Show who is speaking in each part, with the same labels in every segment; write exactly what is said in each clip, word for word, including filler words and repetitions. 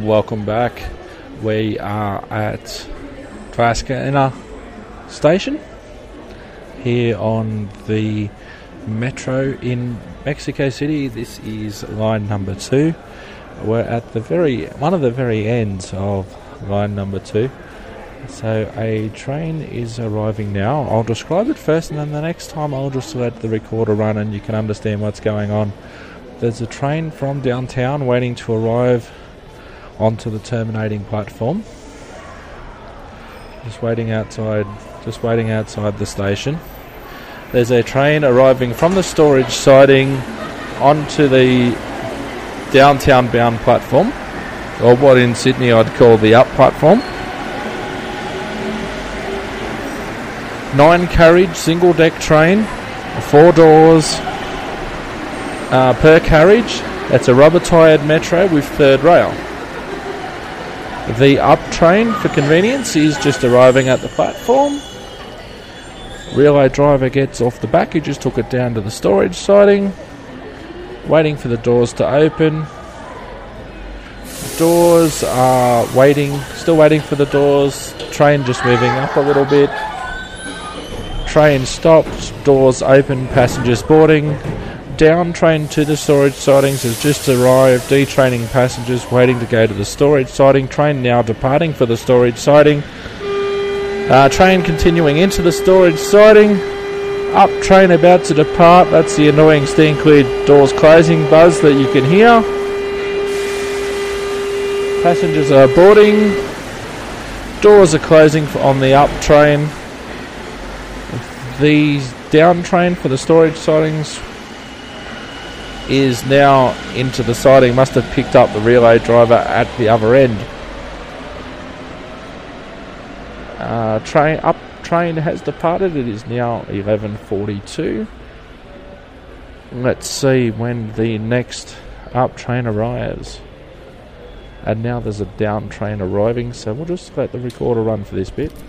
Speaker 1: welcome back. We are at Tuascana Station here on the Metro in Mexico City. This is line number two. We're at the very one of the very ends of line number two. So a train is arriving now. I'll describe it first, and then the next time I'll just let the recorder run and you can understand what's going on. There's a train from downtown waiting to arrive onto the terminating platform. Just waiting outside, just waiting outside the station. There's a train arriving from the storage siding onto the downtown bound platform, or what in Sydney I'd call the up platform. Nine carriage, single deck train, four doors uh, per carriage. That's a rubber tired Metro with third rail. The up train, for convenience, is just arriving at the platform. Relay driver gets off the back. He just took it down to the storage siding, waiting for the doors to open. Doors are waiting, still waiting for the doors. Train just moving up a little bit. Train stopped, doors open, passengers boarding. Down train to the storage sidings has just arrived, detraining passengers waiting to go to the storage siding. Train now departing for the storage siding. Uh, train continuing into the storage siding. Up train about to depart. That's the annoying steam clear doors closing buzz that you can hear. Passengers are boarding. Doors are closing for on the up train. The down train for the storage sidings is now into the siding. Must have picked up the relay driver at the other end. Uh, train up train has departed. It is now eleven forty-two. Let's see when the next up train arrives. And now there's a down train arriving, so we'll just let the recorder run for this bit.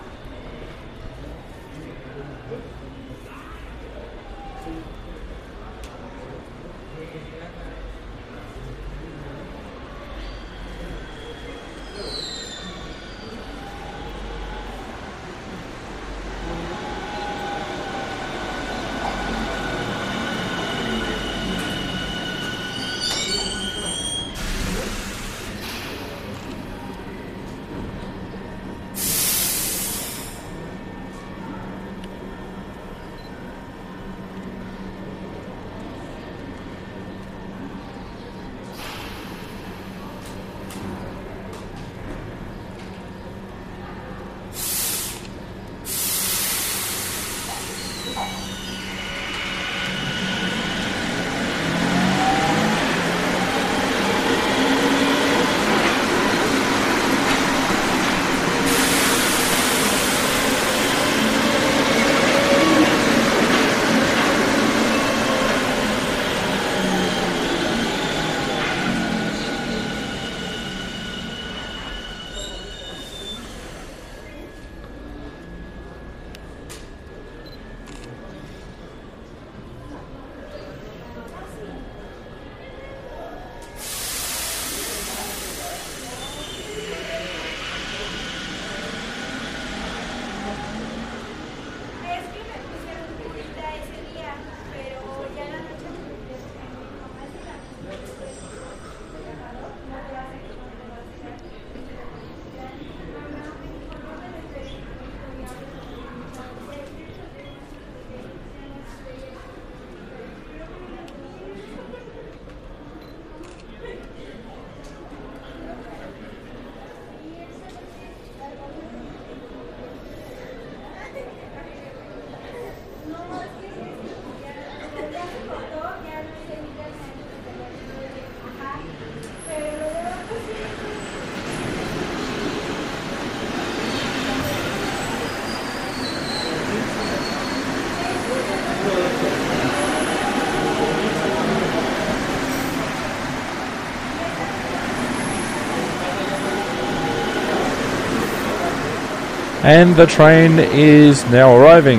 Speaker 1: And the train is now arriving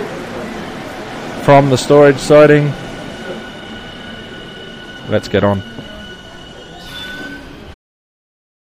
Speaker 1: from the storage siding. Let's get on.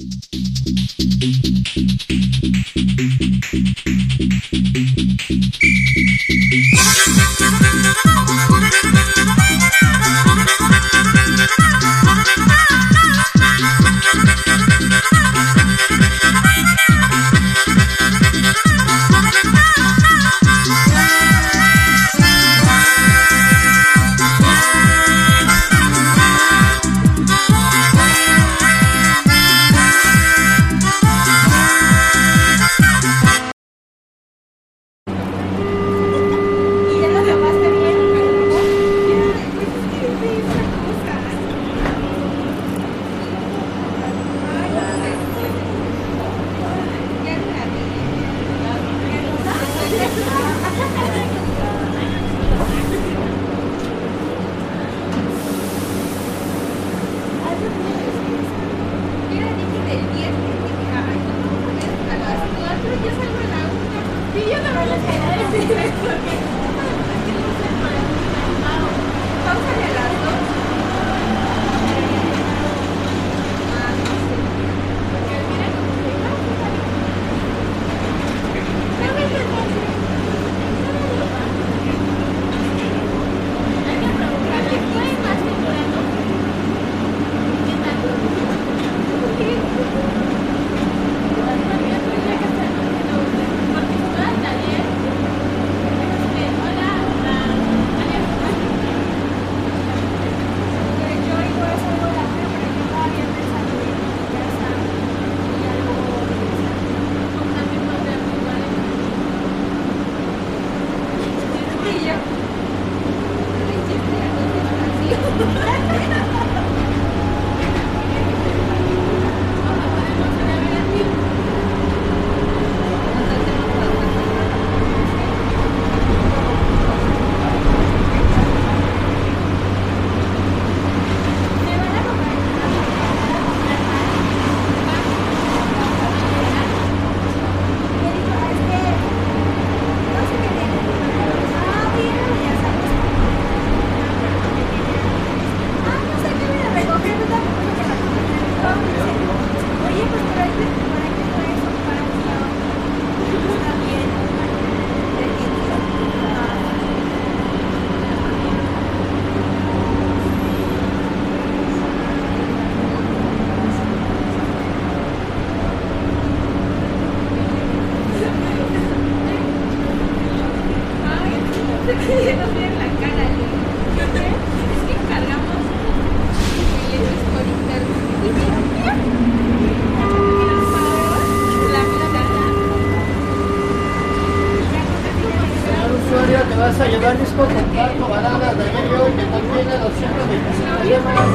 Speaker 2: Vas a llevar disco compacto, bananas de medio que contiene doscientos veinticinco yemas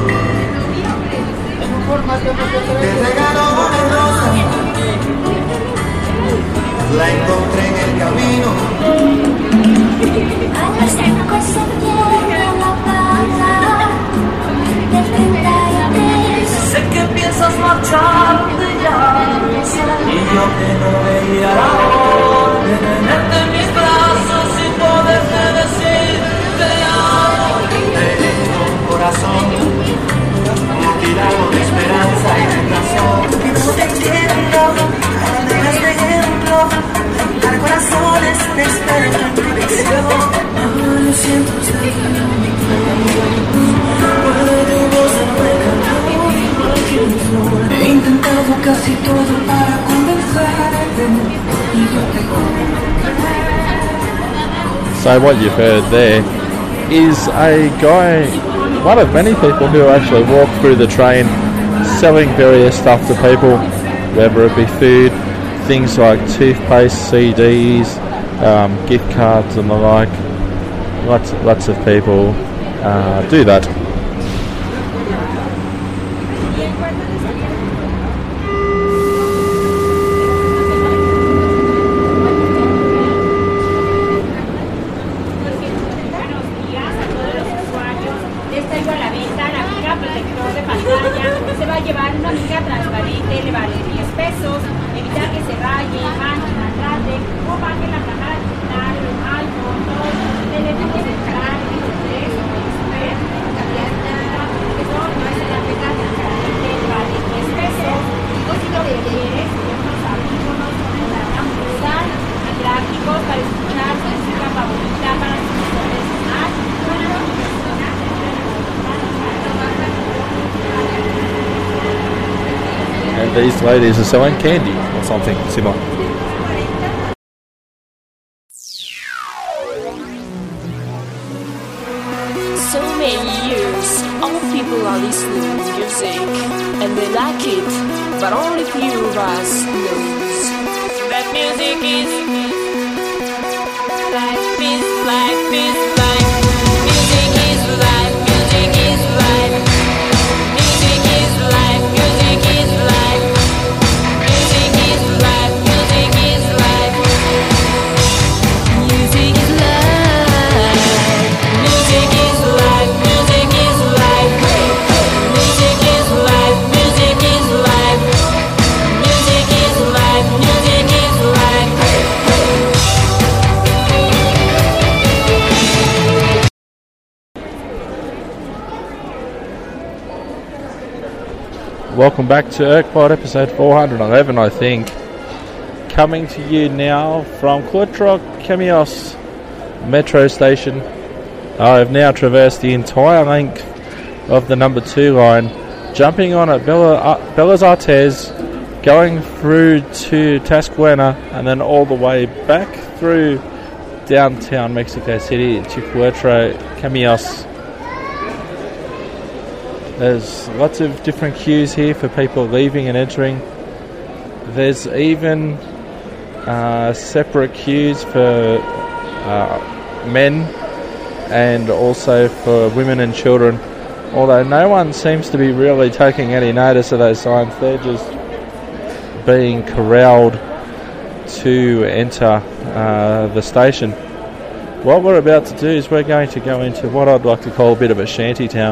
Speaker 2: en un formato de
Speaker 3: Te regalo una rosa, la encontré en el camino. Sé que piensas marcharte ya, y yo que no veía la hora de tenerte en mis brazos y poderte decir te amo. Tengo un corazón mutilado de esperanza y tentación. Y no te entiendo, no dejas de ejemplo, dar corazones te esperan en tu visión. Ahora lo siento, he intentado casi todo para convencerte y yo te
Speaker 1: So what you've heard there is a guy, one of many people who actually walk through the train selling various stuff to people, whether it be food, things like toothpaste, C Ds, um, gift cards and the like. Lots, lots of people uh, do that. these ladies are selling candy or something similar.
Speaker 4: So many years, all people are listening to music, and they like it, but only few of us knows that music is life is life is life. Music is life, music is life. Music is life, music is life. Music is life, music is life. Music is life. Music is life, music is life. Music is life, music is life. Music is life, music is life.
Speaker 1: Welcome back to Urquhart, episode four hundred eleven, I think. Coming to you now from Clutterok Chemios metro station. I've now traversed the entire length of the number two line, jumping on at Bella, uh, Bellas Artes, going through to Tasquena, and then all the way back through downtown Mexico City to Clutterok Chemios. There's lots of different queues here for people leaving and entering. There's even uh, separate queues for uh, men and also for women and children. Although no one seems to be really taking any notice of those signs. They're just being corralled to enter uh, the station. What we're about to do is we're going to go into what I'd like to call a bit of a shanty town.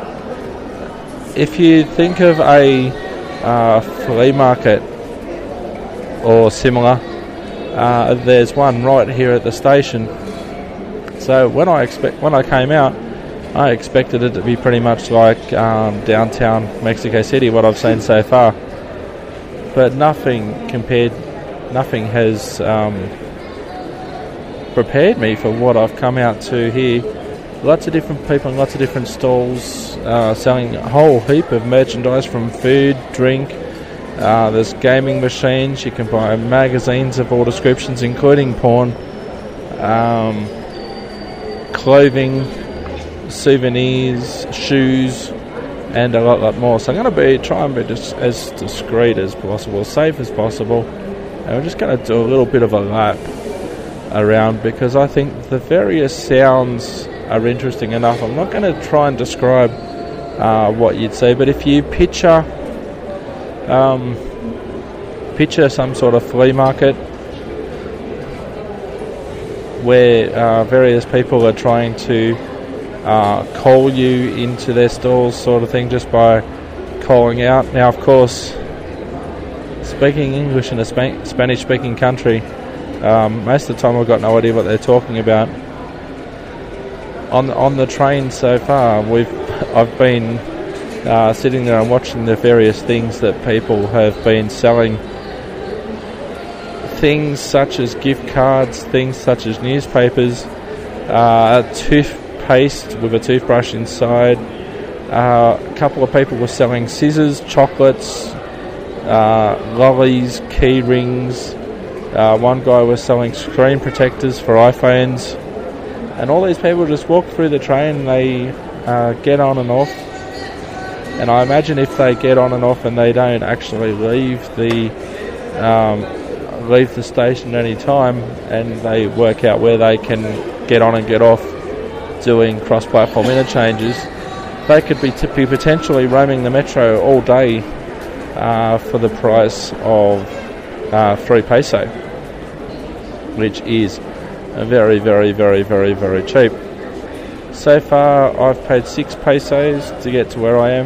Speaker 1: If you think of a uh, flea market or similar, uh, there's one right here at the station. So when I expect when I came out, I expected it to be pretty much like um, downtown Mexico City, what I've seen so far. But nothing compared, nothing has um, prepared me for what I've come out to here. Lots of different people and lots of different stalls uh, selling a whole heap of merchandise, from food, drink. Uh, there's gaming machines. You can buy magazines of all descriptions, including porn, um, clothing, souvenirs, shoes, and a lot, lot more. So I'm going to be try and be just as discreet as possible, safe as possible, and we're just going to do a little bit of a lap around because I think the various sounds are interesting enough. I'm not going to try and describe uh, what you'd see, but if you picture um, picture some sort of flea market where uh, various people are trying to uh, call you into their stalls, sort of thing, just by calling out. Now, of course, speaking English in a Sp- Spanish-speaking country, um, most of the time I've got no idea what they're talking about. On on the train so far, we've I've been uh, sitting there and watching the various things that people have been selling. Things such as gift cards, things such as newspapers, uh, toothpaste with a toothbrush inside. Uh, a couple of people were selling scissors, chocolates, uh, lollies, key rings. Uh, one guy was selling screen protectors for iPhones. And all these people just walk through the train, they uh, get on and off. And I imagine if they get on and off and they don't actually leave the um, leave the station at any time, and they work out where they can get on and get off doing cross-platform interchanges, they could be, t- be potentially roaming the metro all day uh, for the price of uh, three peso, which is very, very, very, very, very cheap. So far, I've paid six pesos to get to where I am.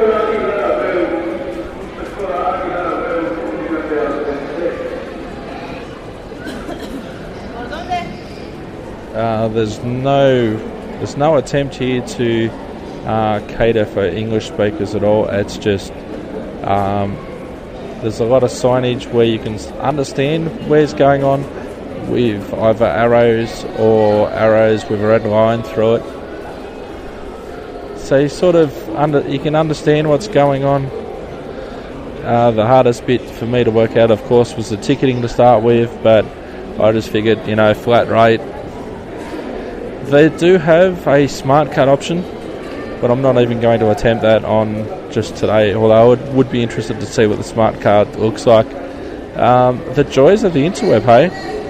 Speaker 1: Uh, there's no, there's no attempt here to uh, cater for English speakers at all. It's just um, there's a lot of signage where you can understand where's going on, with either arrows or arrows with a red line through it. So you sort of under you can understand what's going on. Uh, the hardest bit for me to work out, of course, was the ticketing to start with, but I just figured, you know, flat rate. They do have a smart card option, but I'm not even going to attempt that on just today, although I would, would be interested to see what the smart card looks like. Um, the joys of the interweb, hey?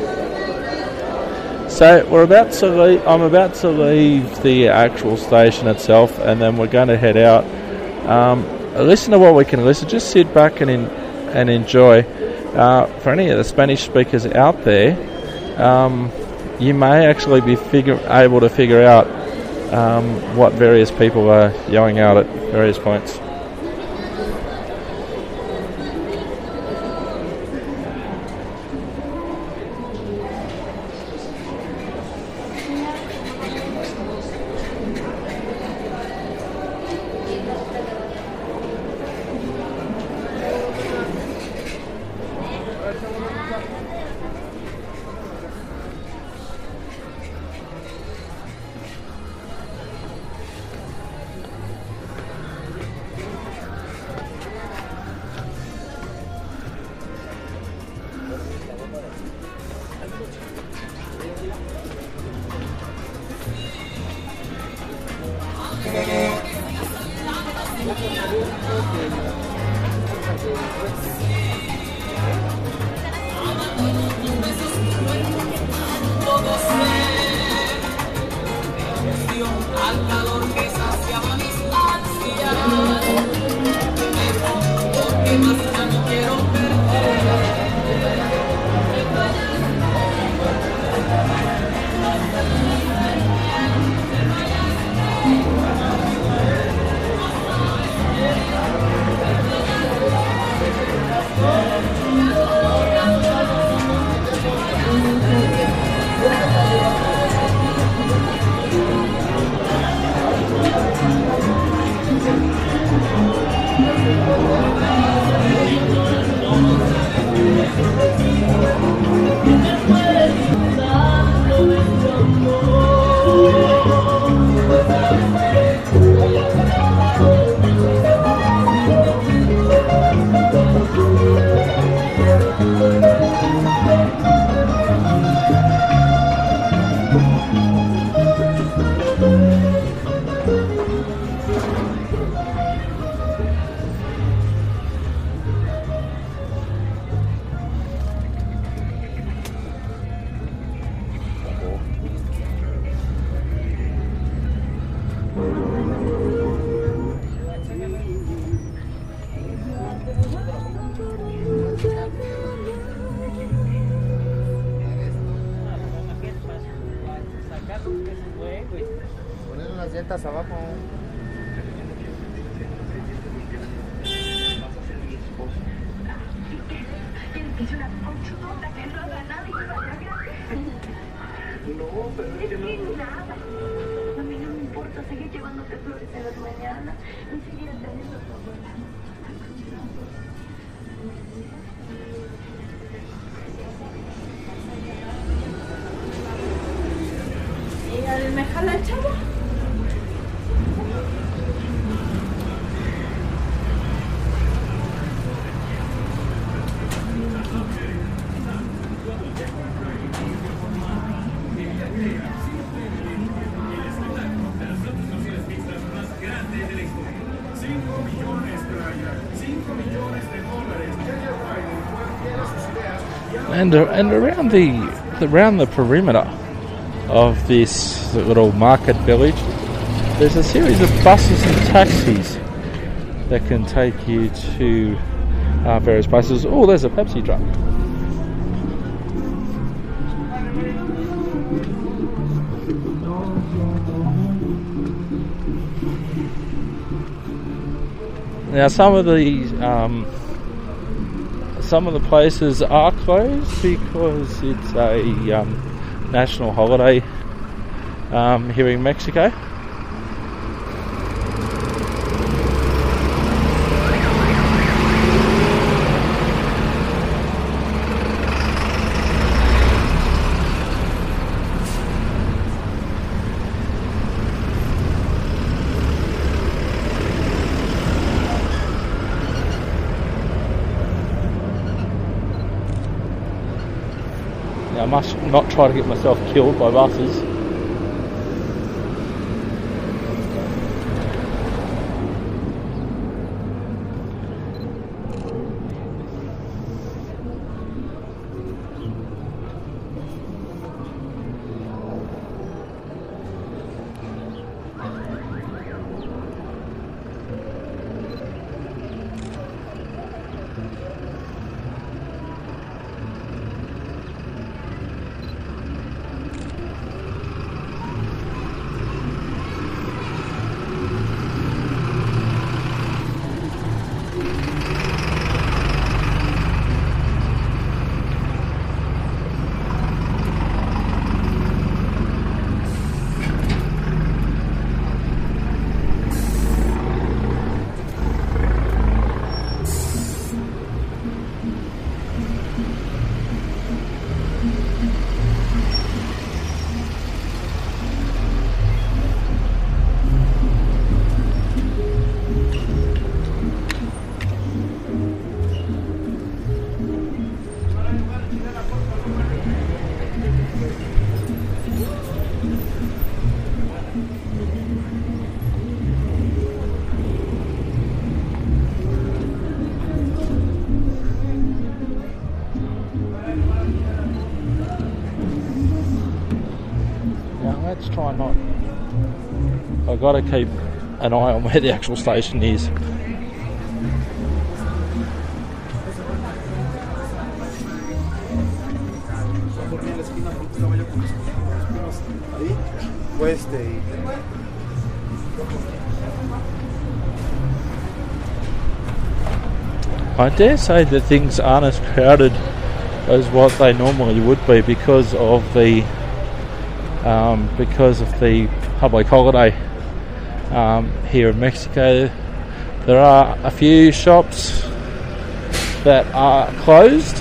Speaker 1: So we're about to leave, I'm about to leave the actual station itself, and then we're going to head out. Um, listen to what we can listen. Just sit back and in, and enjoy. Uh, for any of the Spanish speakers out there, um, you may actually be figure, able to figure out um, what various people are yelling out at various points.
Speaker 2: Poner las llantas abajo.
Speaker 5: Es una conchudota que no haga nada y vaya No, pero es que no. Nada. A mí no me importa seguir llevándote flores en las mañanas ni seguir atendiendo a tu abuela. ¿Y me jala el chavo?
Speaker 1: And uh, and around the around the perimeter of this little market village, there's a series of buses and taxis that can take you to uh, various places. Oh, there's a Pepsi truck. Now, some of these, um, some of the places are closed because it's a um, national holiday um, here in Mexico. not try to get myself killed by buses. Let's try not. I've got to keep an eye on where the actual station is. I dare say that things aren't as crowded as what they normally would be because of the Um, because of the public holiday um, here in Mexico. There are a few shops that are closed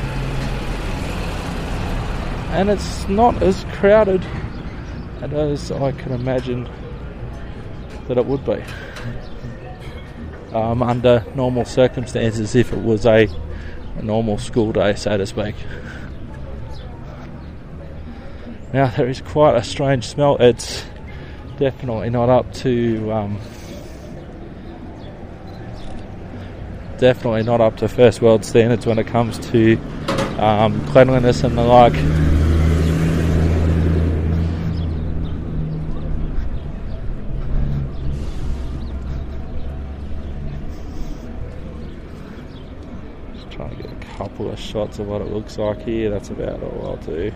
Speaker 1: and it's not as crowded as I can imagine that it would be um, under normal circumstances if it was a, a normal school day, so to speak. Now there is quite a strange smell. It's definitely not up to um, definitely not up to first world standards when it comes to um, cleanliness and the like. Just trying to get a couple of shots of what it looks like here. That's about all I'll do.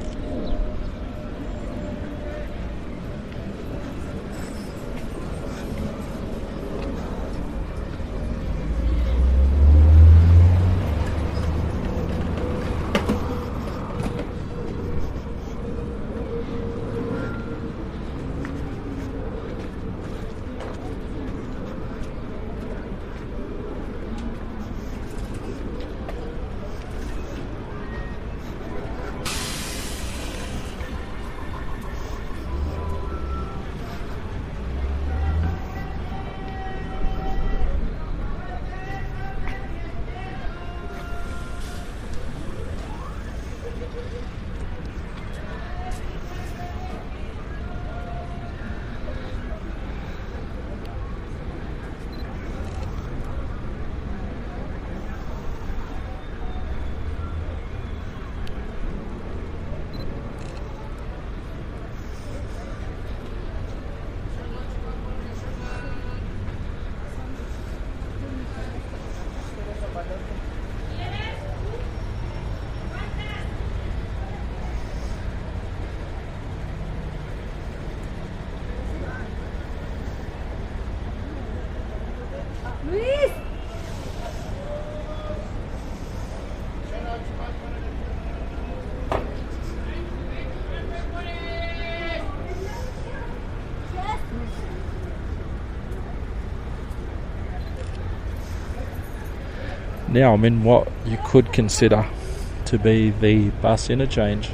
Speaker 1: Now I'm in what you could consider to be the bus interchange.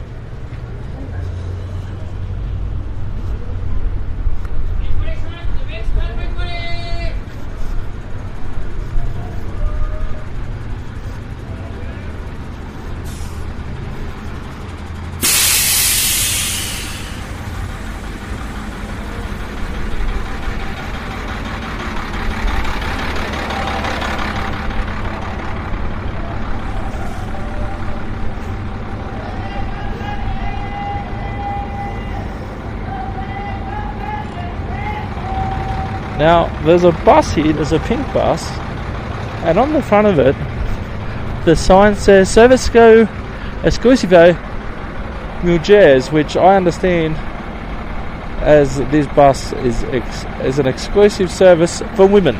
Speaker 1: Now, there's a bus here, there's a pink bus, and on the front of it, the sign says Servicio Exclusivo Mujeres, which I understand as this bus is ex- is an exclusive service for women.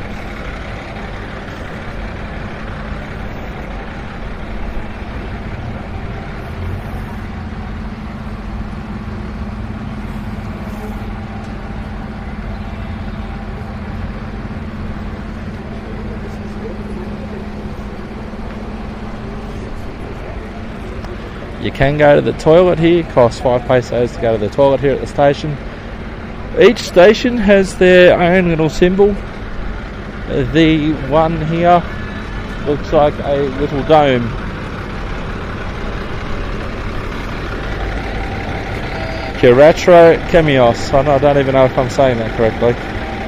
Speaker 1: You can go to the toilet here, costs five pesos to go to the toilet here at the station. Each station has their own little symbol. The one here looks like a little dome. Querétaro Caminos. I don't even know if I'm saying that correctly.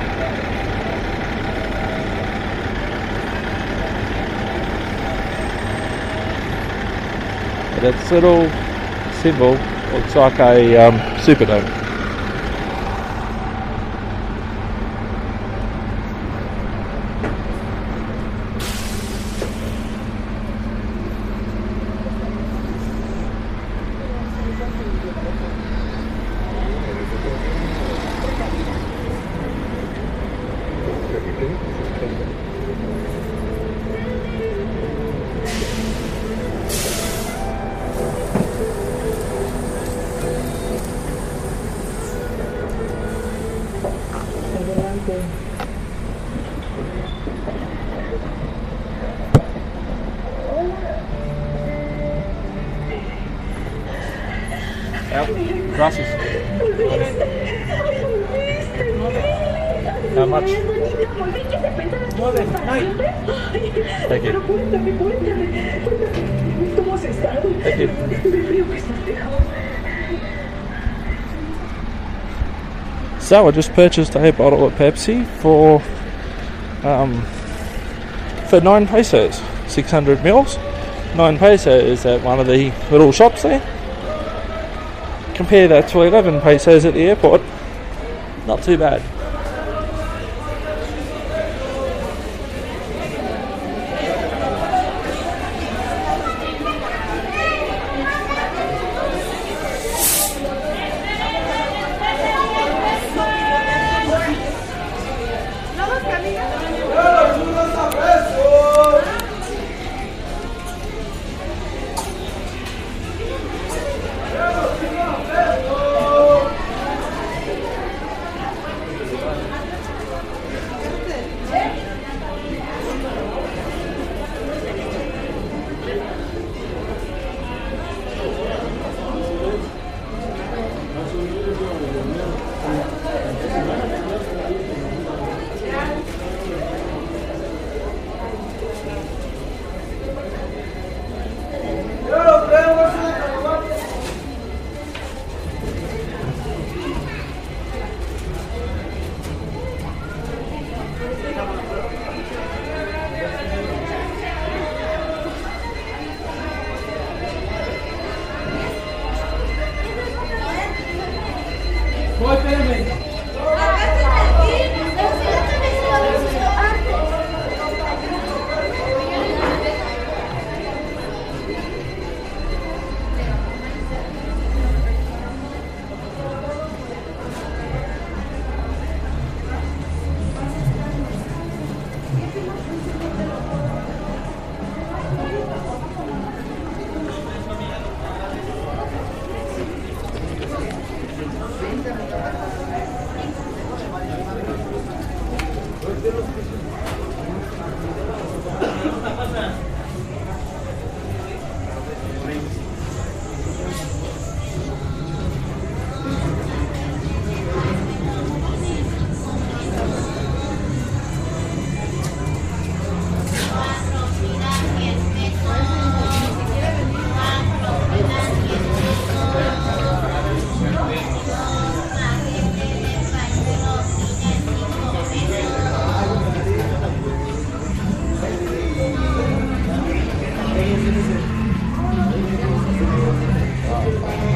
Speaker 1: But its little symbol looks like a um, Superdome. Gracias. How much? Thank you. Thank you. So I just purchased a bottle of Pepsi for um, for nine pesos, six hundred mils. Nine pesos at one of the little shops there. Compare that to eleven pesos at the airport. Not too bad.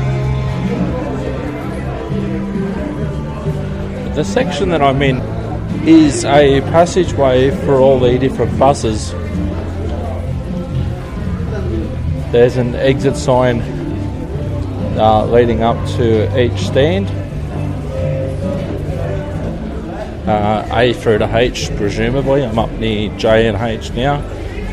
Speaker 1: The section that I'm in is a passageway for all the different buses. There's an exit sign uh, leading up to each stand. Uh, A through to H, presumably. I'm up near J and H now.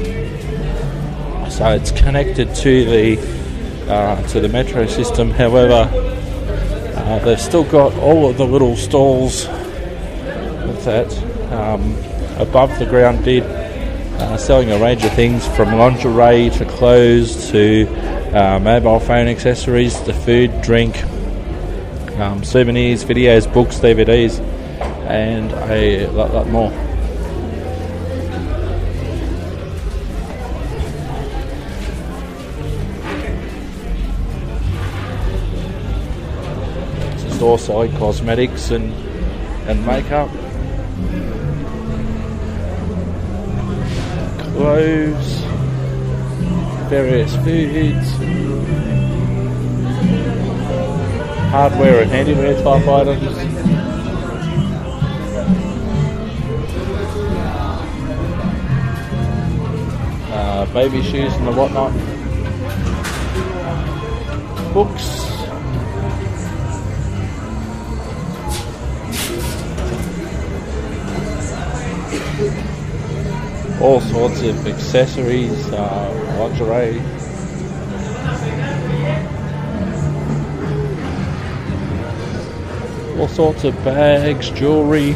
Speaker 1: So it's connected to the uh, to the metro system. However, uh, they've still got all of the little stalls that um, above the ground bid, uh, selling a range of things from lingerie to clothes to uh, mobile phone accessories to food, drink, um, souvenirs, videos, books, D V Ds, and a lot, lot more. This is also cosmetics and and makeup. Clothes, various foods, hardware and handiwear type items, uh, baby shoes and the whatnot, books, all sorts of accessories, uh, lingerie, all sorts of bags, jewellery,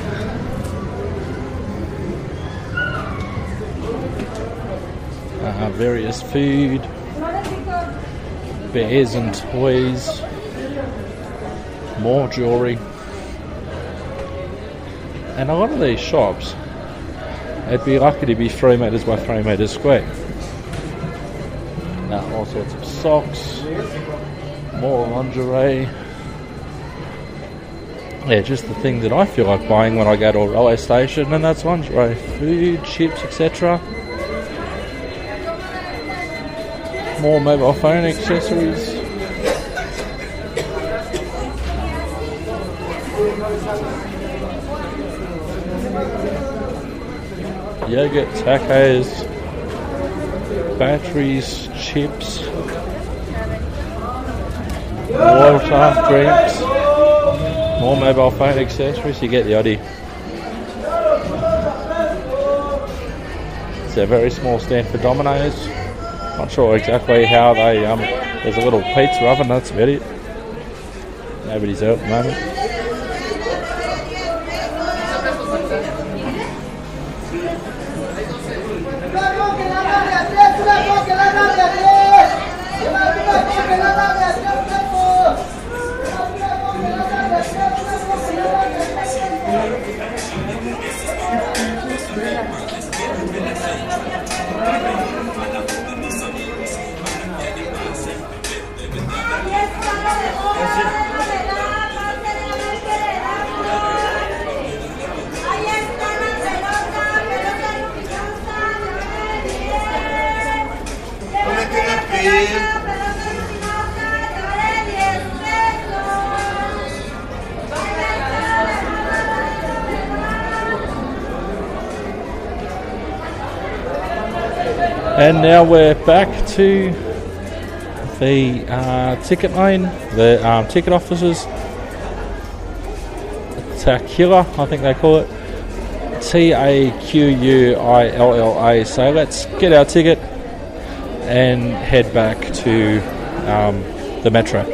Speaker 1: uh, various food, bears and toys, more jewellery, and a lot of these shops, it'd be lucky to be three metres by three metres square. Now, all sorts of socks, more lingerie. Yeah, just the thing that I feel like buying when I go to a railway station, and that's lingerie, food, chips, et cetera. More mobile phone accessories. Yogurt, tacos, batteries, chips, water, drinks, more mobile phone accessories. You get the idea. It's a very small stand for Domino's. Not sure exactly how they. Um, there's a little pizza oven. That's about it. Nobody's out at the moment. And now we're back to the uh, ticket lane, the um, ticket offices. Taquilla, I think they call it. T A Q U I L L A. So let's get our ticket and head back to um, the metro.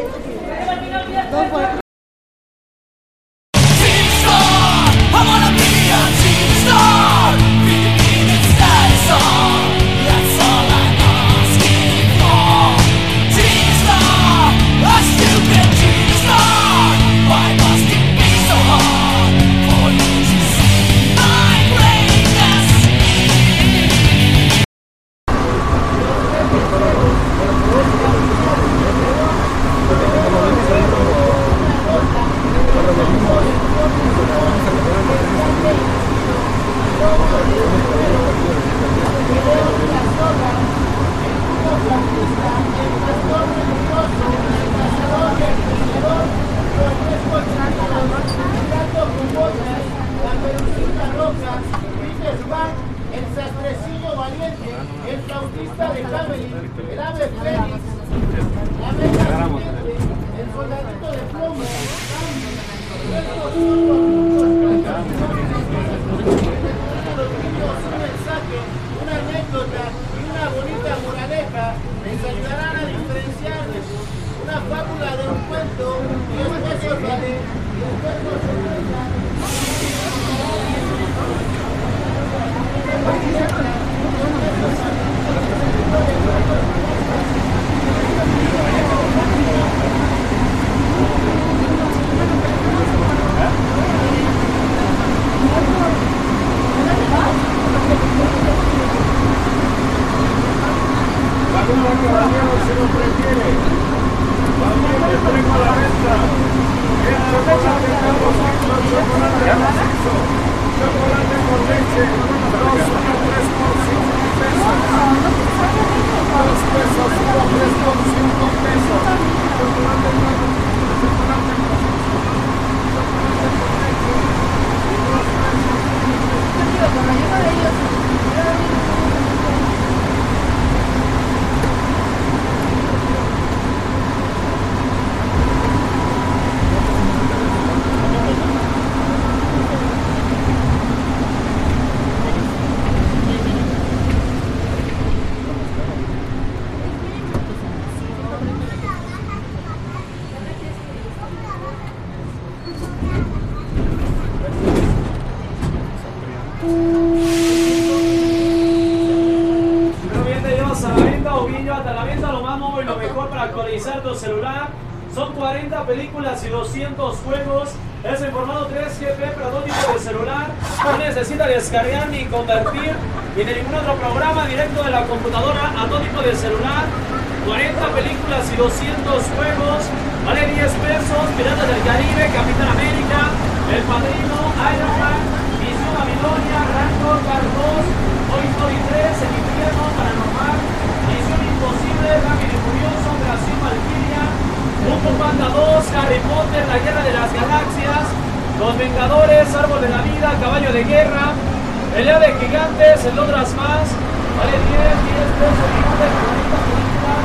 Speaker 6: Son cuarenta películas y doscientos juegos. Es en formato tres G P prototipo de celular. No necesita descargar ni convertir ni de ningún otro programa, directo de la computadora a todo tipo de celular. cuarenta películas y doscientos juegos. Vale diez pesos. Piratas del Caribe, Capitán América, El Padrino, Iron Man, Misión Babilonia, Rango, Cars dos, Toy Story tres, El Infierno, Paranormal, Misión Imposible, Rápido y Furioso, Operación Valkyria, Kung Fu Panda dos, Harry Potter, La Guerra de las Galaxias, Los Vengadores, Árbol de la Vida, Caballo de Guerra, Pelea de Gigantes, entre otras más. Vale diez, diez pesos, cuarenta películas.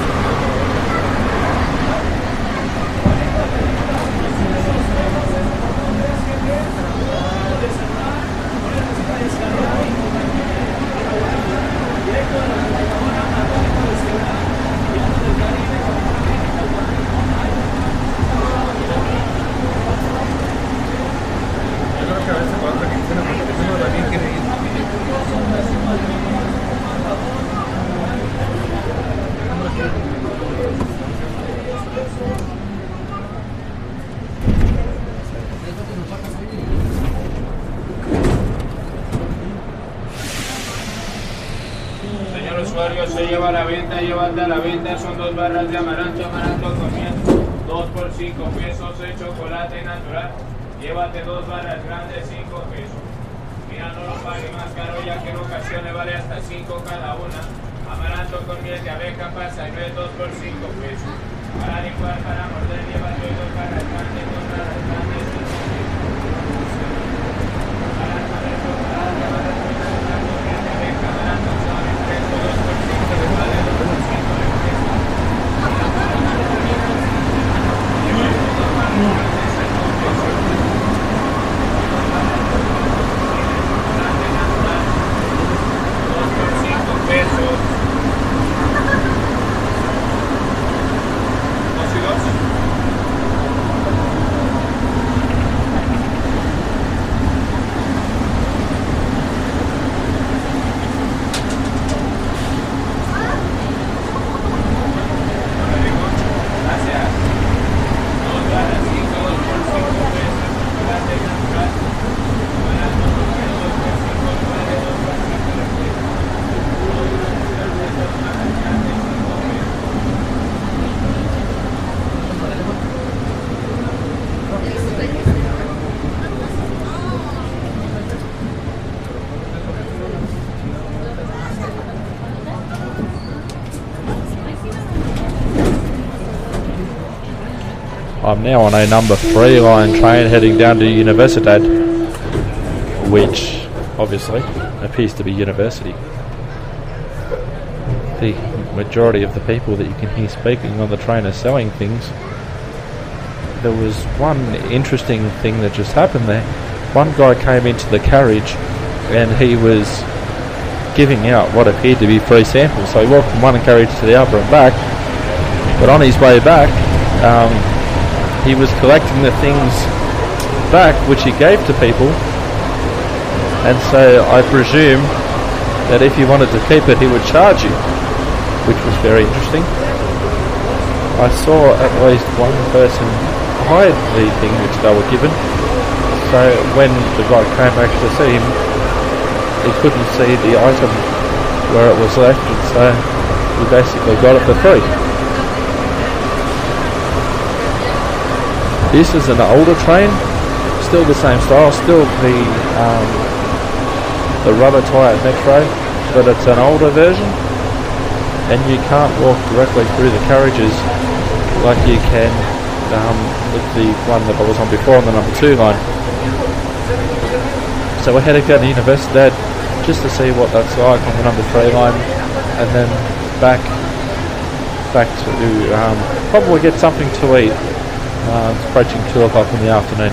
Speaker 6: cuarenta películas, doscientos juegos, es el motor tres G P, de celular, no necesita descargar y convertir en el programa, directo de la computadora a todo tipo de celular, Piratas del Caribe, Capitán América, El Padrino, Iron Man,
Speaker 7: Yo creo que a veces cuando aquí tiene porque uno también quiere ir.
Speaker 8: Señor usuario, se lleva a la venta, llévate a la venta, son dos barras de amaranto, amaranto con miel, dos por cinco pesos, el chocolate natural, llévate dos barras grandes, cinco pesos. Mira, no lo pague más caro ya que en ocasiones vale hasta cinco cada una. Amaranto con miel de abeja, pasa y ve dos por cinco pesos. Para licuar, para morder, llévate dos barras grandes, dos barras grandes, cinco pesos. Para saber chocolate, amaranto con miel de abeja, amaranto suave, fresco, dos por cinco, le vale dos por cinco, le cuesta. Llévate dos barras grandes, cinco pesos. Pesos. Dos y dos. Gracias. Dos barras cinco, dos por cinco pesos. Chocolate natural. Barato, dos por cinco, vale dos por cinco, le cuesta.
Speaker 1: I'm now on a number three line train heading down to Universidad, which obviously appears to be university. The majority of the people that you can hear speaking on the train are selling things. There was one interesting thing that just happened there. One guy came into the carriage and he was giving out what appeared to be free samples. So he walked from one carriage to the other and back, but on his way back um, he was collecting the things back, which he gave to people. And so I presume that if you wanted to keep it, he would charge you, which was very interesting. I saw at least one person hide the thing which they were given, so when the guy came back to see him, he couldn't see the item where it was left, and so we basically got it for free. This is an older train, still the same style, still the um, the rubber tyre Metro, but it's an older version, and you can't walk directly through the carriages like you can um, with the one that I was on before on the number two line. So we had to go to Universidad just to see what that's like on the number three line, and then back back to um, probably get something to eat. Uh, it's approaching two o'clock in the afternoon.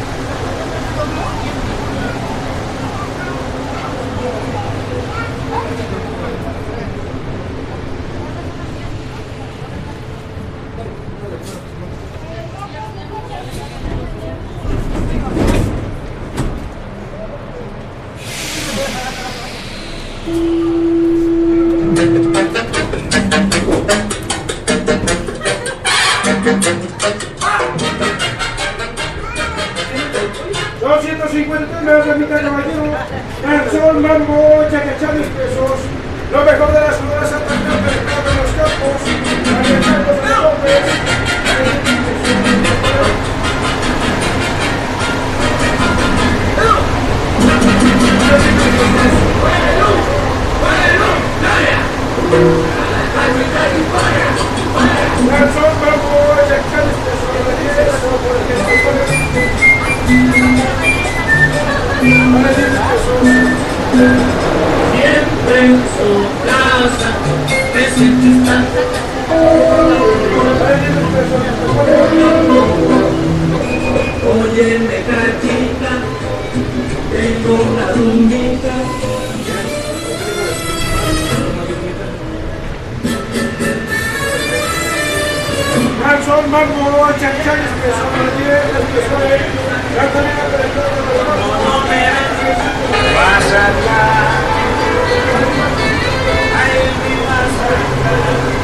Speaker 9: doscientos cincuenta me remita caballero, Garzón, Mambo, Chacachanes pesos, lo mejor de las jugadas atacantes de los campos, Ariel López. Garzón, Mambo, Chacachanes
Speaker 3: Siempre en su casa presente está. Óyeme, cachita, tengo una rumbita.
Speaker 9: Garzón, Mambo, Chacachanes pesos, Ariel López, la comida presentada de los
Speaker 3: Vas allá, ay, mi vas allá.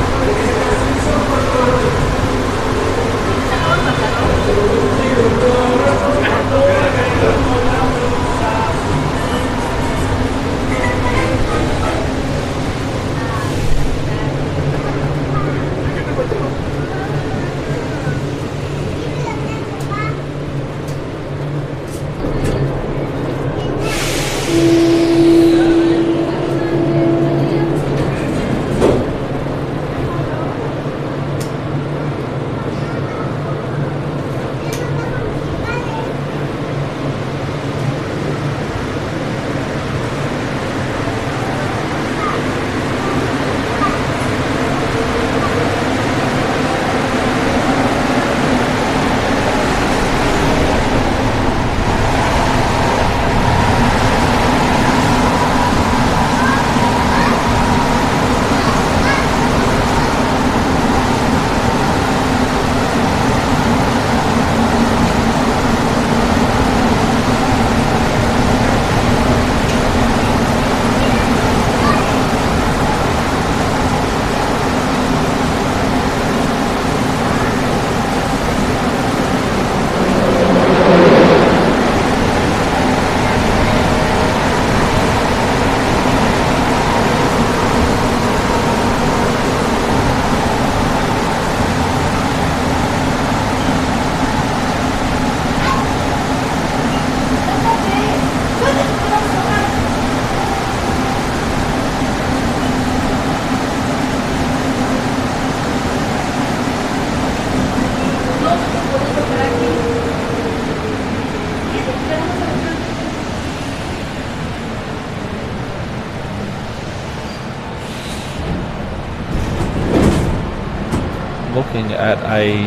Speaker 1: Looking at a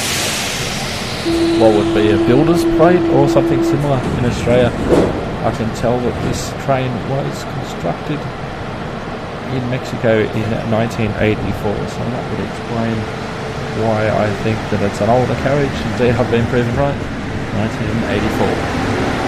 Speaker 1: what would be a builder's plate or something similar in Australia, I can tell that this train was constructed in Mexico in nineteen eighty-four, so that would explain why I think that it's an older carriage. Indeed, I've been proven right. nineteen eighty-four.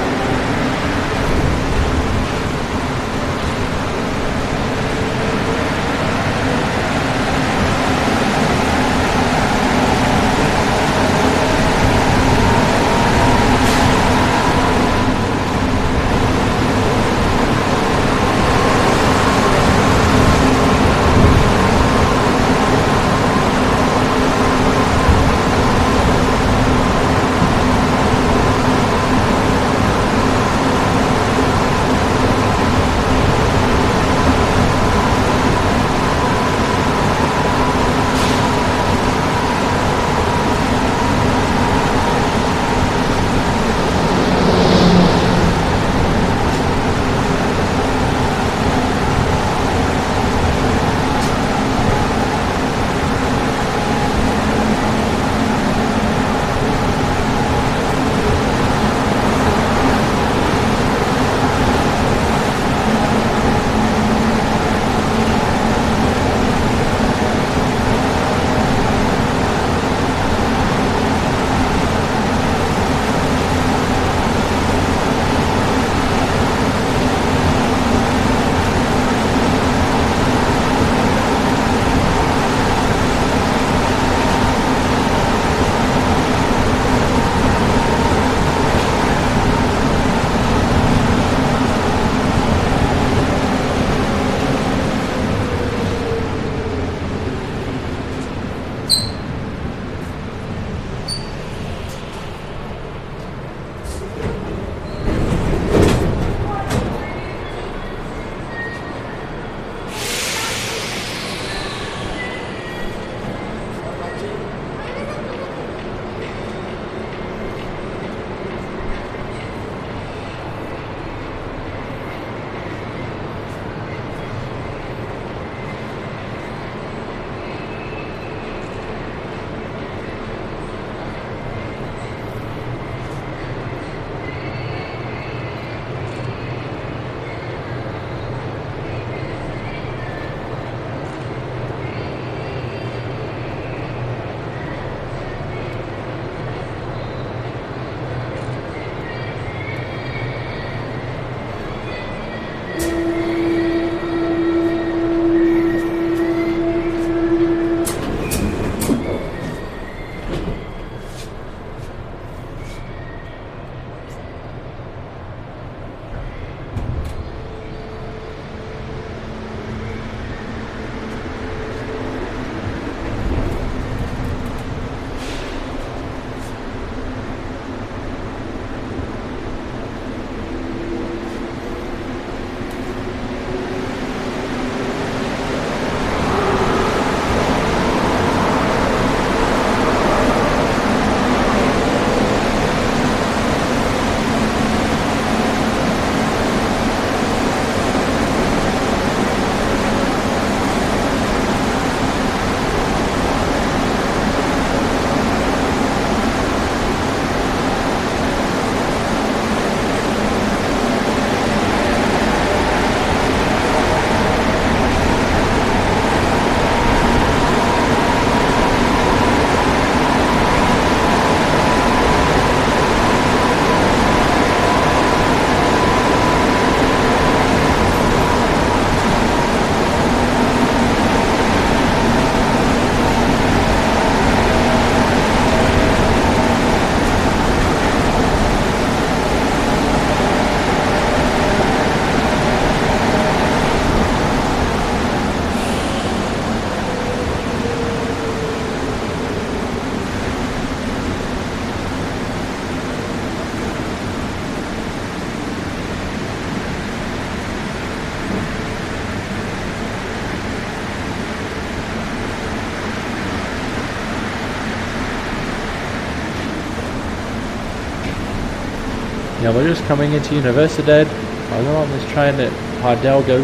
Speaker 1: Now we're just coming into Universidad. I went on this train at Hidalgo,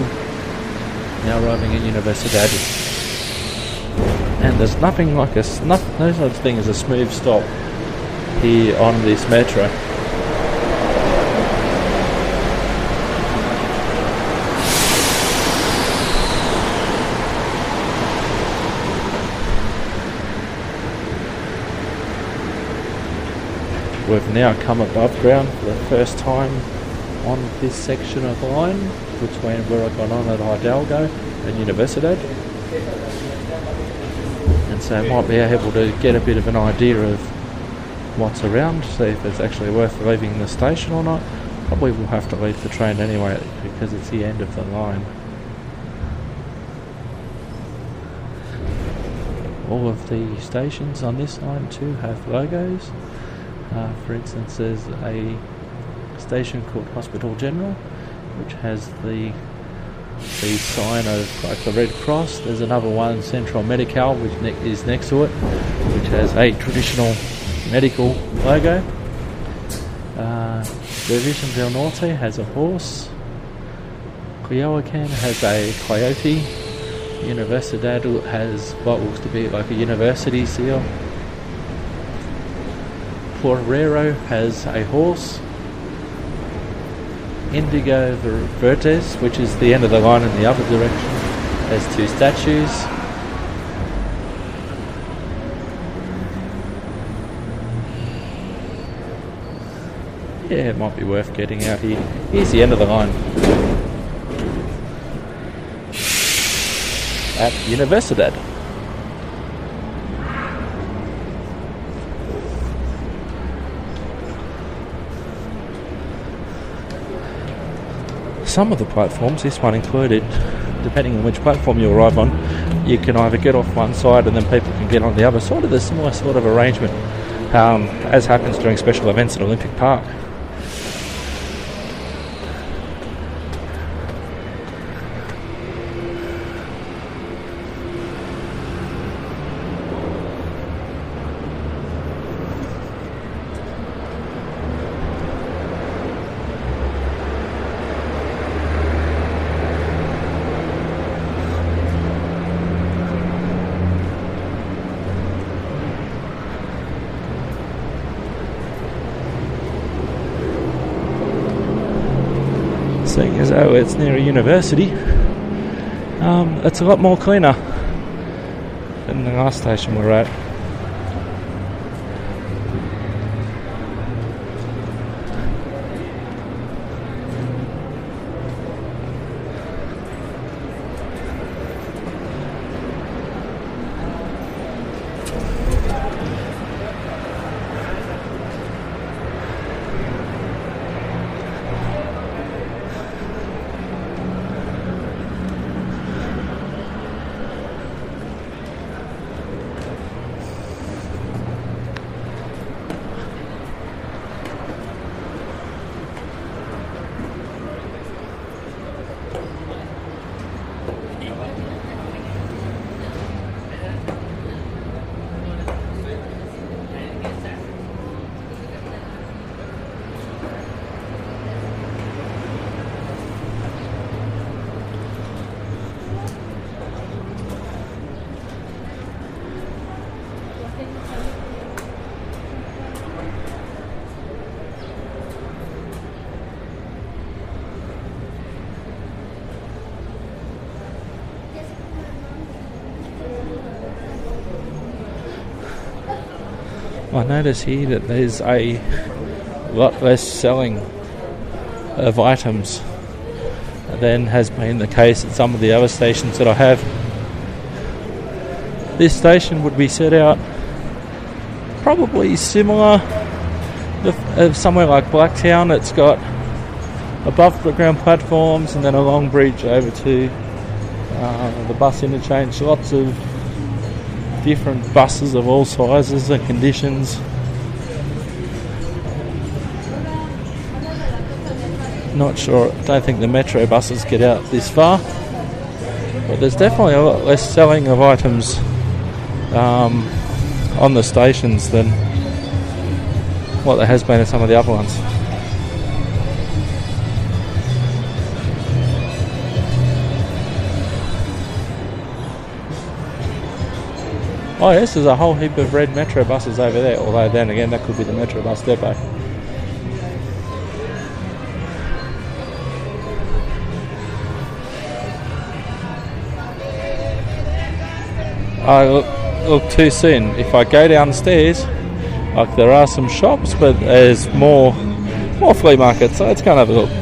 Speaker 1: now arriving at Universidad. And there's nothing like a, no, no such thing as a smooth stop here on this metro. We've now come above ground for the first time on this section of line between where I got on at Hidalgo and Universidad. And so I might be able to get a bit of an idea of what's around, see if it's actually worth leaving the station or not. Probably will have to leave the train anyway because it's the end of the line. All of the stations on this line too have logos. Uh, for instance, there's a station called Hospital General, which has the the sign of like the Red Cross. There's another one, Central Medical, which ne- is next to it, which has a traditional medical logo. Uh, División del Norte has a horse. Coyoacán has a coyote. Universidad has what looks to be like a university seal. Porrero has a horse. Indigo Verdes, which is the end of the line in the other direction, has two statues. Yeah, it might be worth getting out here. Here's the end of the line at Universidad. Some of the platforms, this one included, depending on which platform you arrive on, you can either get off one side and then people can get on the other side of the similar sort of arrangement, um, as happens during special events at Olympic Park. Seeing as though it's near a university, um, it's a lot more cleaner than the last station we're at. I notice here that there's a lot less selling of items than has been the case at some of the other stations that I have. This station would be set out probably similar to somewhere like Blacktown. It's got above the ground platforms and then a long bridge over to uh, the bus interchange. Lots of different buses of all sizes and conditions. Not sure, don't think the metro buses get out this far, but there's definitely a lot less selling of items um, on the stations than what there has been at some of the other ones. Oh yes, there's a whole heap of red metro buses over there, although then again that could be the metro bus depot. I look, look too soon. If I go downstairs Like there are some shops, but there's more more flea markets, so let's go and have a look.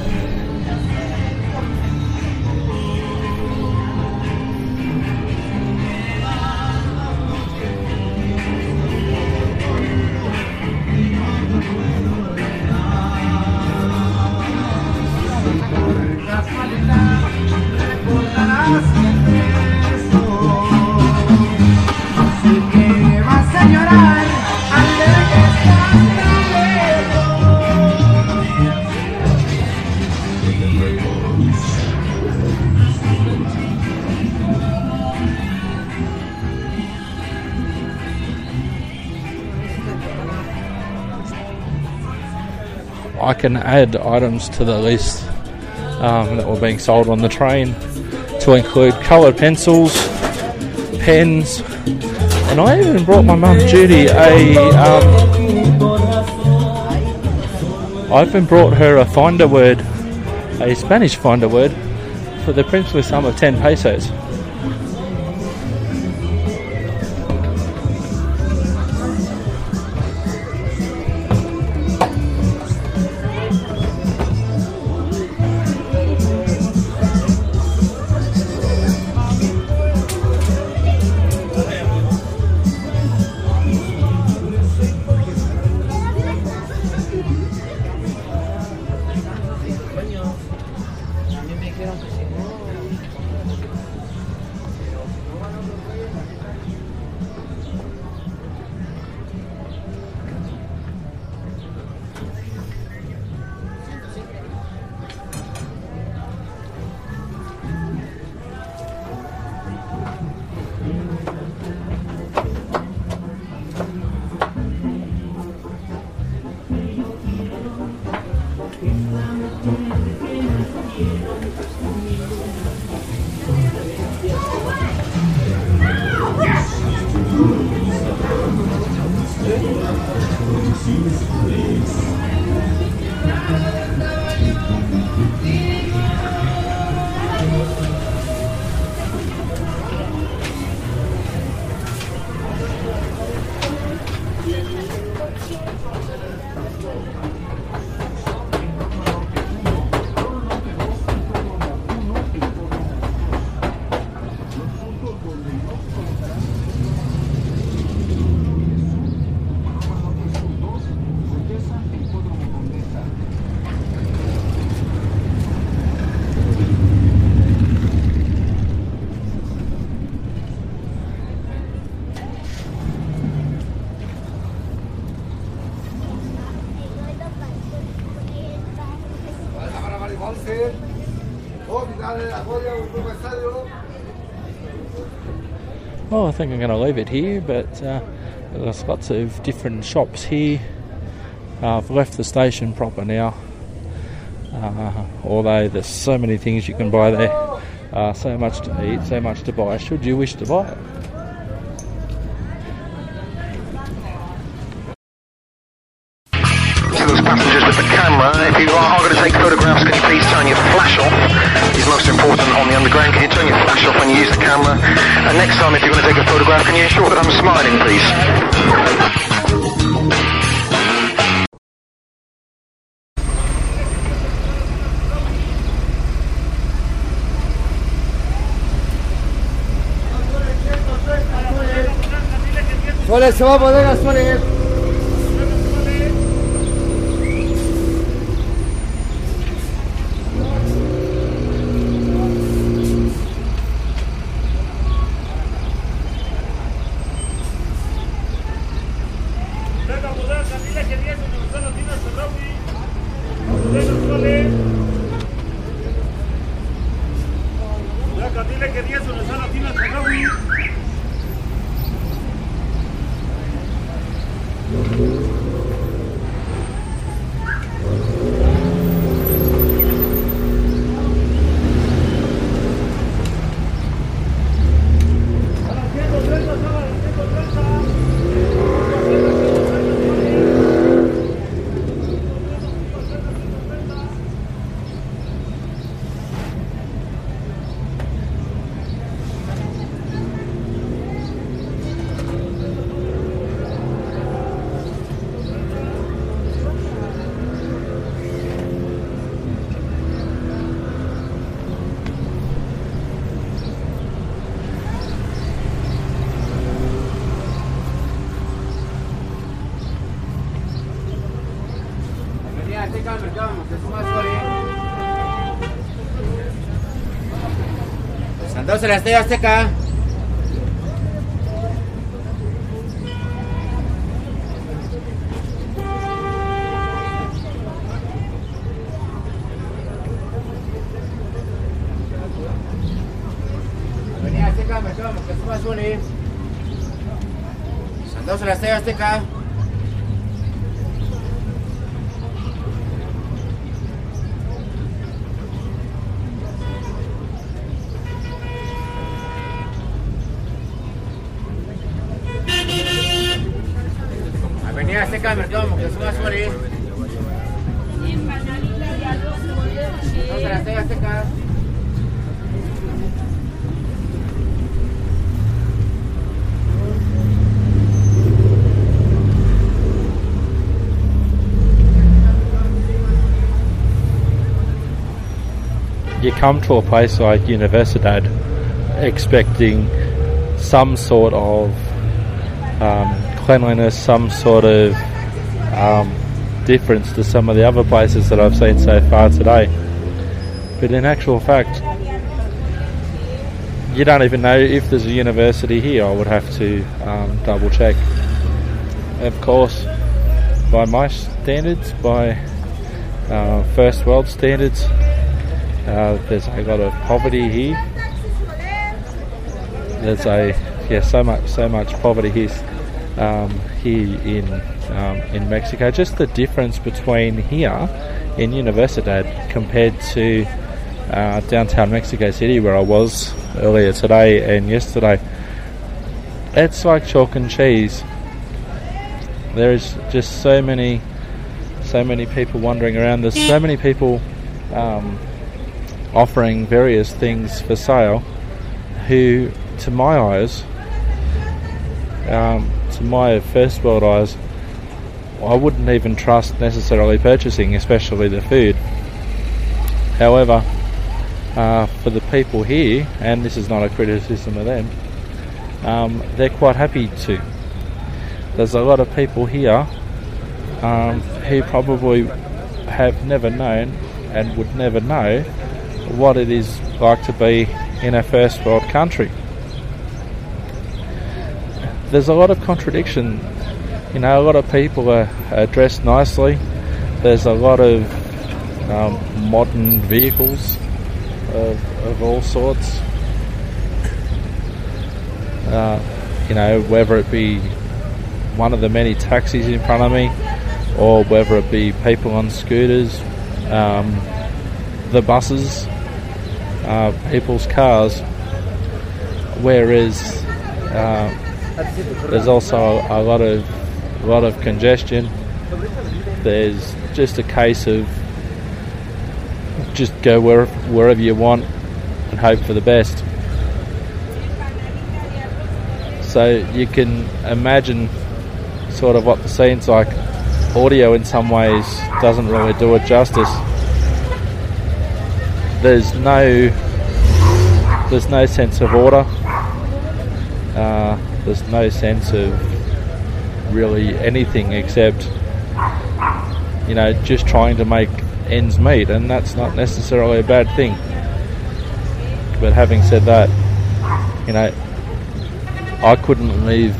Speaker 1: I can add items to the list um, that were being sold on the train to include coloured pencils, pens, and I even brought my mum Judy a. Um, I even brought her a finder word, a Spanish finder word, for the princely sum of ten pesos. Well, I think I'm going to leave it here, but uh, there's lots of different shops here. Uh, I've left the station proper now, uh, although there's so many things you can buy there, uh, so much to eat, so much to buy, should you wish to buy it.
Speaker 10: To those passengers with the camera, if you are going to take photographs, can you please turn your flash off? It's most important on the underground. Can you turn your flash off when you use the camera? And next time, if you're going to take a photograph, can you ensure that I'm smiling, please?
Speaker 2: Soles, se va a poner a Soles. Azteca al mercado Moctezuma Suárez. Santos en la Estadio Azteca. Avenida Azteca al mercado Moctezuma Suárez. Santos en la Estadio Azteca. Avenida Azteca al mercado Moctezuma Suárez. Santos en la Estadio Azteca.
Speaker 1: You come to a place like Universidad expecting some sort of um, cleanliness, some sort of um, difference to some of the other places that I've seen so far today. But in actual fact, you don't even know if there's a university here. I would have to um, double check. Of course, by my standards, by uh, first world standards, Uh, there's a lot of poverty here. There's a yeah so much so much poverty here um, here in um, in Mexico. Just the difference between here in Universidad compared to uh, downtown Mexico City, where I was earlier today and yesterday. It's like chalk and cheese. There's just so many so many people wandering around. There's so many people. Um, offering various things for sale who, to my eyes, um, to my first world eyes, I wouldn't even trust necessarily purchasing, especially the food. However, uh, for the people here, and this is not a criticism of them, um, they're quite happy to. There's a lot of people here um, who probably have never known and would never know what it is like to be in a first world country. There's a lot of contradiction. You know, a lot of people are, are dressed nicely. There's a lot of um, modern vehicles of, of all sorts. Uh, you know, whether it be one of the many taxis in front of me, or whether it be people on scooters, um, the buses, uh, people's cars, whereas uh, there's also a, a lot of a lot of congestion. There's just a case of just go where, wherever you want and hope for the best. So you can imagine sort of what the scene's like. Audio in some ways doesn't really do it justice. There's no there's no sense of order. Uh, there's no sense of really anything except, you know, just trying to make ends meet, and that's not necessarily a bad thing. But having said that, you know, I couldn't leave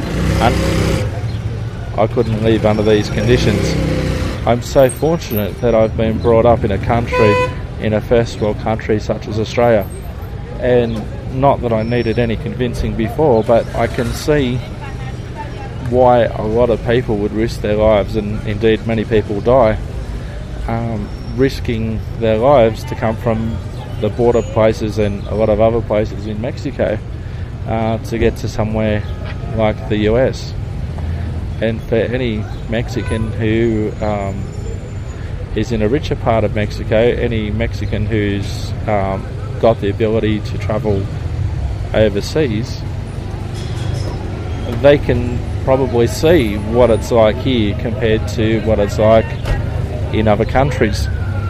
Speaker 1: un- I couldn't leave under these conditions. I'm so fortunate that I've been brought up in a country, in a first world country such as Australia, and not that I needed any convincing before, but I can see why a lot of people would risk their lives, and indeed many people die, um, risking their lives to come from the border places and a lot of other places in Mexico uh, to get to somewhere like the U S. And for any Mexican who um, is in a richer part of Mexico, any Mexican who's um, got the ability to travel overseas, they can probably see what it's like here compared to what it's like in other countries.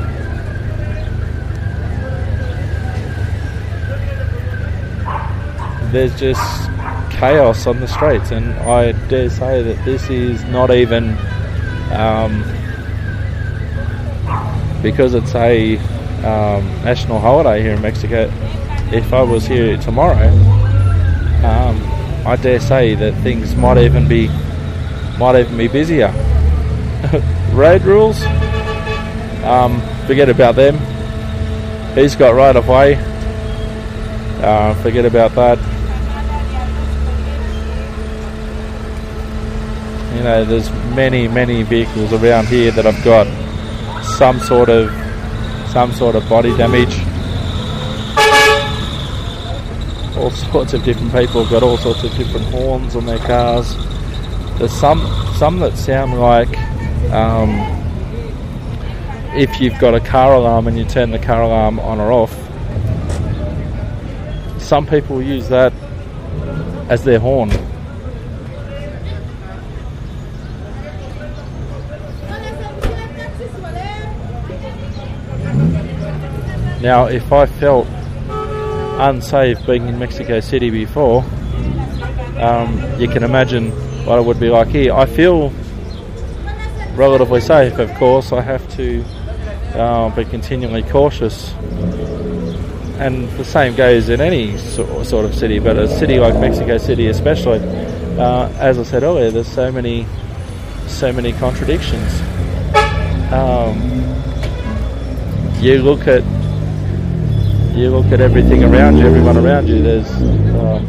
Speaker 1: There's just chaos on the streets, and I dare say that this is not even um, because it's a um, national holiday here in Mexico, if I was here tomorrow, um, I dare say that things might even be might even be busier. Road rules, um, forget about them. He's got right of way. Uh, forget about that. You know, there's many, many vehicles around here that have got some sort of some sort of body damage. All sorts of different people have got all sorts of different horns on their cars. There's some some that sound like um, if you've got a car alarm and you turn the car alarm on or off. Some people use that as their horn. Now, if I felt unsafe being in Mexico City before, um, you can imagine what it would be like here. I feel relatively safe, of course. I have to uh, be continually cautious, and the same goes in any so- sort of city, but a city like Mexico City especially, uh, as I said earlier, there's so many so many contradictions. Um, you look at You look at everything around you, everyone around you, there's um,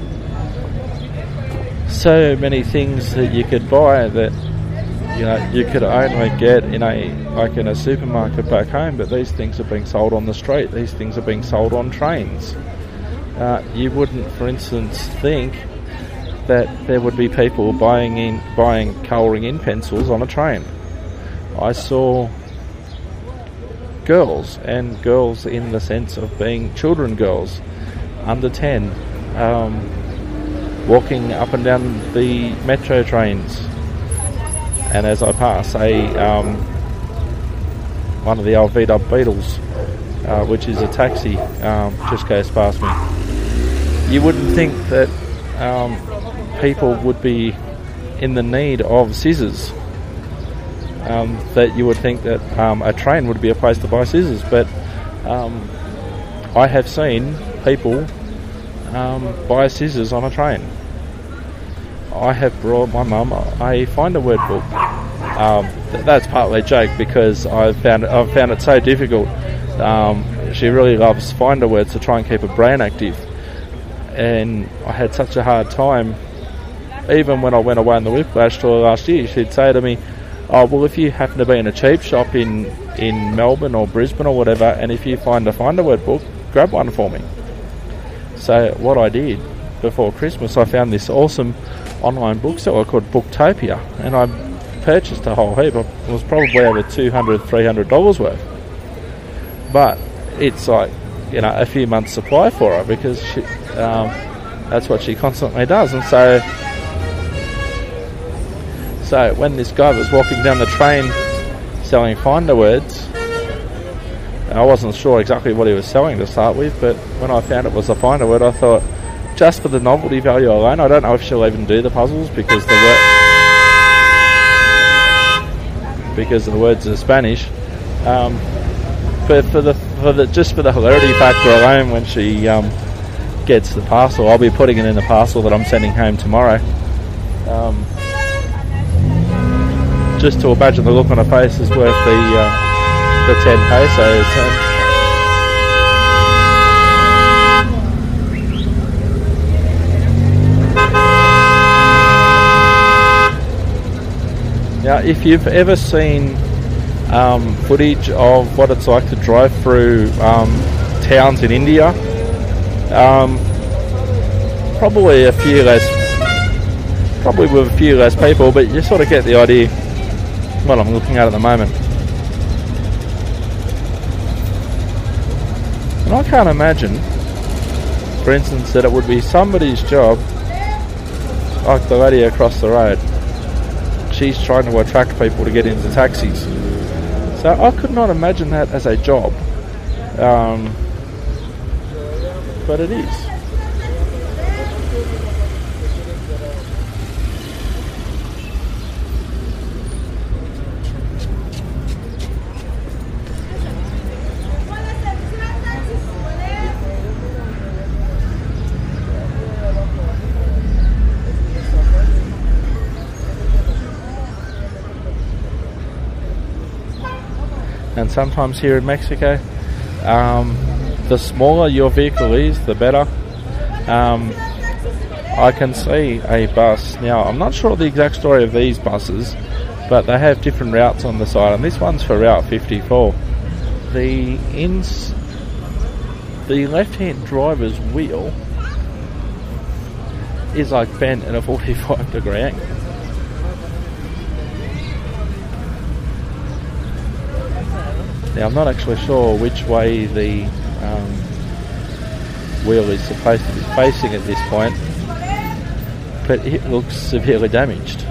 Speaker 1: so many things that you could buy that, you know, you could only get in a, like in a supermarket back home, but these things are being sold on the street, these things are being sold on trains. Uh, you wouldn't, for instance, think that there would be people buying in, buying colouring in pencils on a train. I saw girls, and girls in the sense of being children girls, under ten, um, walking up and down the metro trains, and as I pass, a um, one of the old V-dub Beetles, uh, which is a taxi, um, just goes past me. You wouldn't think that um, people would be in the need of scissors. Um, that you would think that um, a train would be a place to buy scissors, but um, I have seen people um, buy scissors on a train. I have brought my mum a find a word book. Um, th- that's partly a joke because I've found it, I've found it so difficult. Um, she really loves find a words to try and keep her brain active, and I had such a hard time. Even when I went away on the Whiplash tour last year, she'd say to me, "Oh, well, if you happen to be in a cheap shop in, in Melbourne or Brisbane or whatever, and if you find a find a word book, grab one for me." So what I did before Christmas, I found this awesome online bookseller called Booktopia, and I purchased a whole heap. It was probably over two hundred dollars, three hundred dollars worth. But it's like, you know, a few months' supply for her, because she, um, that's what she constantly does. And so So when this guy was walking down the train selling finder words, I wasn't sure exactly what he was selling to start with, but when I found it was a finder word, I thought, just for the novelty value alone, I don't know if she'll even do the puzzles because the word because the words are Spanish. Um, but for the for the just for the hilarity factor alone, when she um, gets the parcel, I'll be putting it in the parcel that I'm sending home tomorrow. Um, Just to imagine the look on her face is worth the uh, the ten pesos. Now, if you've ever seen um, footage of what it's like to drive through um, towns in India, um, probably a few less, probably with a few less people, but you sort of get the idea what I'm looking at at the moment. And I can't imagine, for instance, that it would be somebody's job, like the lady across the road. She's trying to attract people to get into taxis. So I could not imagine that as a job. Um, but it is. and sometimes here in Mexico. Um, the smaller your vehicle is, the better. Um, I can see a bus. Now, I'm not sure the exact story of these buses, but they have different routes on the side, and this one's for Route fifty-four. The ins, the left-hand driver's wheel is like bent at a forty-five degree angle. Now, I'm not actually sure which way the um, wheel is supposed to be facing at this point, but it looks severely damaged.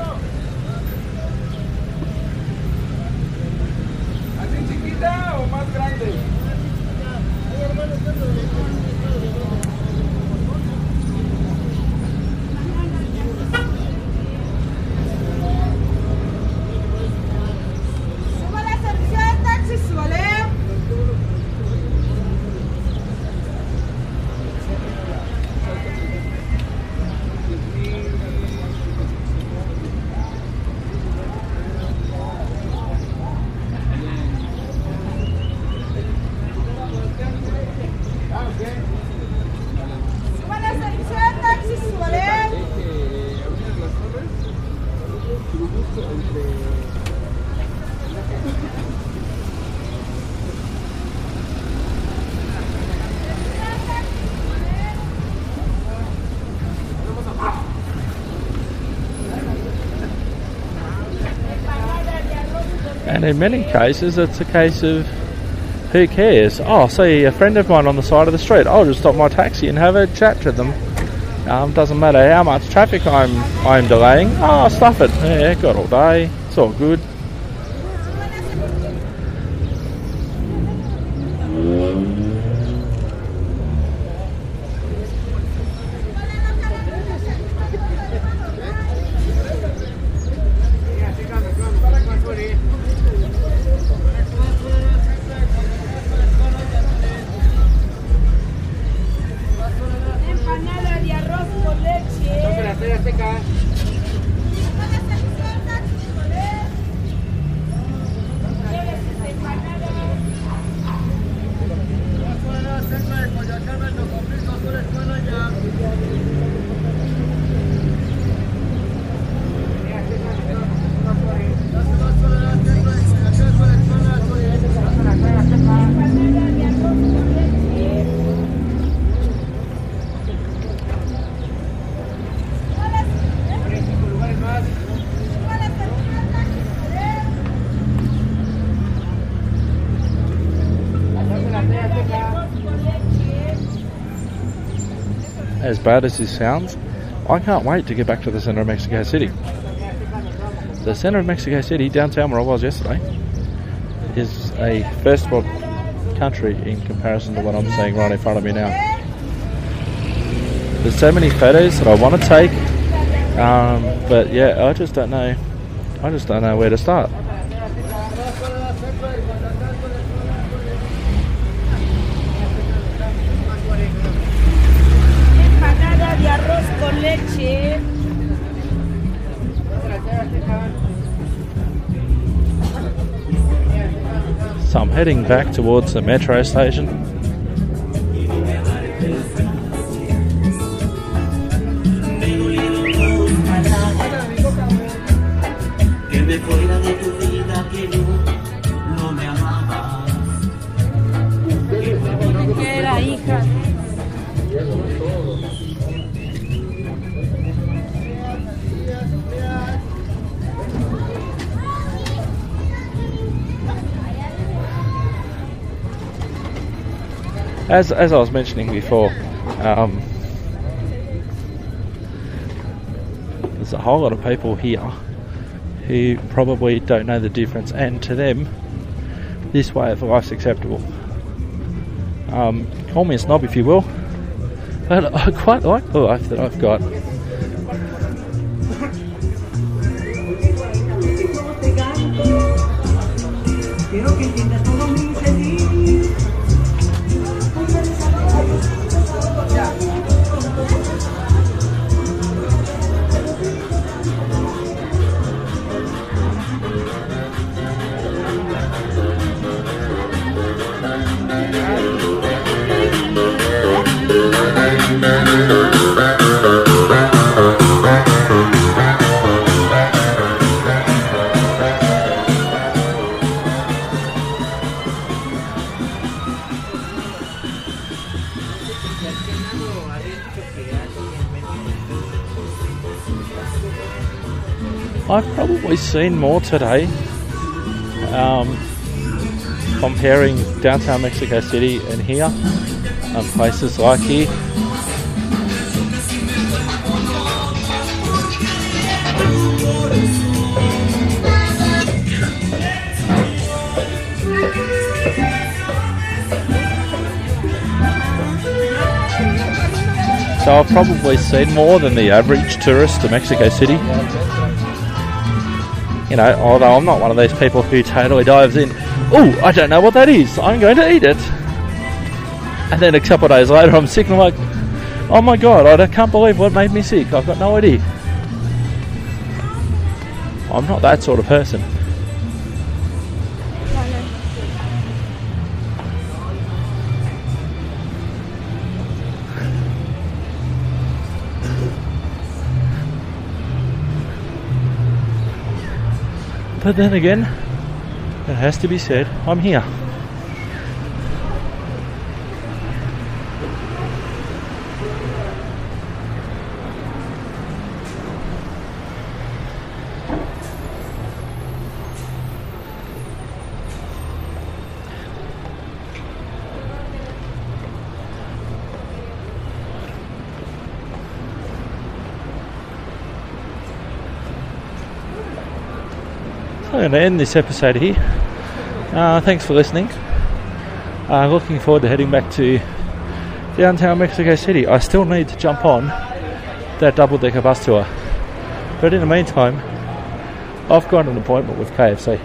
Speaker 1: And in many cases, it's a case of who cares? Oh, I see a friend of mine on the side of the street. I'll just stop my taxi and have a chat to them. Um, doesn't matter how much traffic I'm I'm delaying. Oh, stuff it. Yeah, got all day. It's all good. As bad as this sounds, I can't wait to get back to the centre of Mexico City. The centre of Mexico City, downtown where I was yesterday, is a first world country in comparison to what I'm seeing right in front of me now. There's so many photos that I want to take, um, but yeah, I just don't know. I just don't know where to start. So I'm heading back towards the metro station. As as I was mentioning before, um, there's a whole lot of people here who probably don't know the difference, and to them, this way of life's acceptable. Um, call me a snob if you will, but I quite like the life that I've got. I've probably seen more today, um, comparing downtown Mexico City and here, and places like here. So I've probably seen more than the average tourist to Mexico City. You know, although I'm not one of these people who totally dives in, oh, I don't know what that is, I'm going to eat it. And then a couple of days later I'm sick and I'm like, oh my god, I can't believe what made me sick, I've got no idea. I'm not that sort of person. But then again, it has to be said, I'm here. I'm going to end this episode here. Uh, thanks for listening. Uh, looking forward to heading back to downtown Mexico City. I still need to jump on that double-decker bus tour. But in the meantime, I've got an appointment with K F C.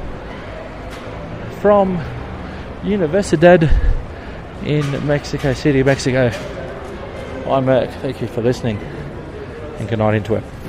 Speaker 1: From Universidad in Mexico City, Mexico, I'm Merck. Thank you for listening and good night into it.